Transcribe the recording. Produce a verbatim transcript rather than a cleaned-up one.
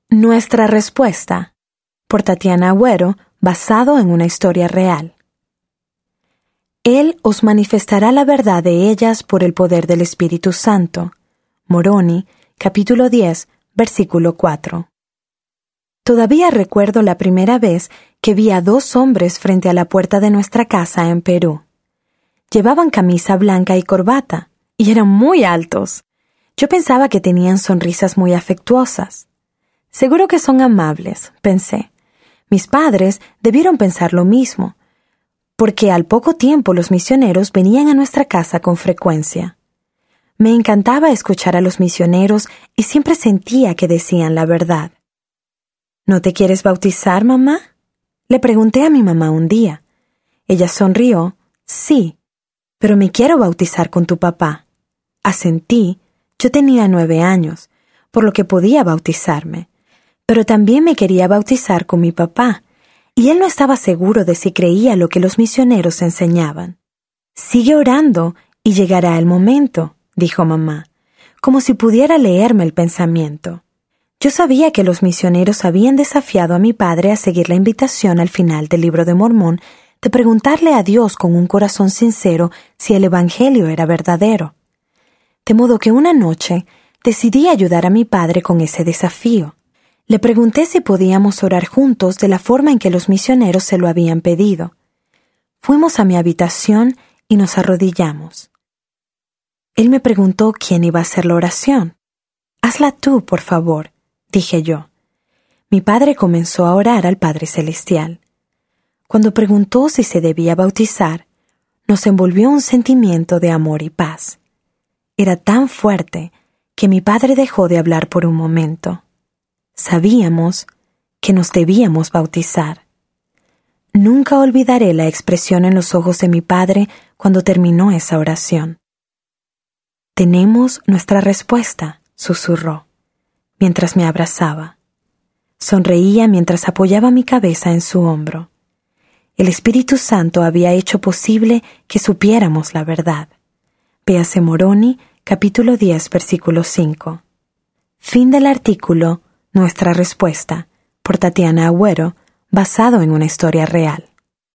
Nuestra respuesta, por Tatiana Agüero, basado en una historia real. Él os manifestará la verdad de ellas por el poder del Espíritu Santo. Moroni, capítulo diez, versículo cuatro. Todavía recuerdo la primera vez que vi a dos hombres frente a la puerta de nuestra casa en Perú. Llevaban camisa blanca y corbata, y eran muy altos. Yo pensaba que tenían sonrisas muy afectuosas. Seguro que son amables, pensé. Mis padres debieron pensar lo mismo, porque al poco tiempo los misioneros venían a nuestra casa con frecuencia. Me encantaba escuchar a los misioneros y siempre sentía que decían la verdad. ¿No te quieres bautizar, mamá? Le pregunté a mi mamá un día. Ella sonrió. Sí, pero me quiero bautizar con tu papá. Asentí. Yo tenía nueve años, por lo que podía bautizarme. Pero también me quería bautizar con mi papá, y él no estaba seguro de si creía lo que los misioneros enseñaban. Sigue orando y llegará el momento, dijo mamá, como si pudiera leerme el pensamiento. Yo sabía que los misioneros habían desafiado a mi padre a seguir la invitación al final del Libro de Mormón de preguntarle a Dios con un corazón sincero si el Evangelio era verdadero. De modo que una noche decidí ayudar a mi padre con ese desafío. Le pregunté si podíamos orar juntos de la forma en que los misioneros se lo habían pedido. Fuimos a mi habitación y nos arrodillamos. Él me preguntó quién iba a hacer la oración. «Hazla tú, por favor», dije yo. Mi padre comenzó a orar al Padre Celestial. Cuando preguntó si se debía bautizar, nos envolvió un sentimiento de amor y paz. Era tan fuerte que mi padre dejó de hablar por un momento. Sabíamos que nos debíamos bautizar. Nunca olvidaré la expresión en los ojos de mi padre cuando terminó esa oración. «Tenemos nuestra respuesta», susurró, mientras me abrazaba. Sonreía mientras apoyaba mi cabeza en su hombro. El Espíritu Santo había hecho posible que supiéramos la verdad. Véase Moroni, capítulo diez, versículo cinco. Fin del artículo Nuestra respuesta, por Tatiana Agüero, basado en una historia real.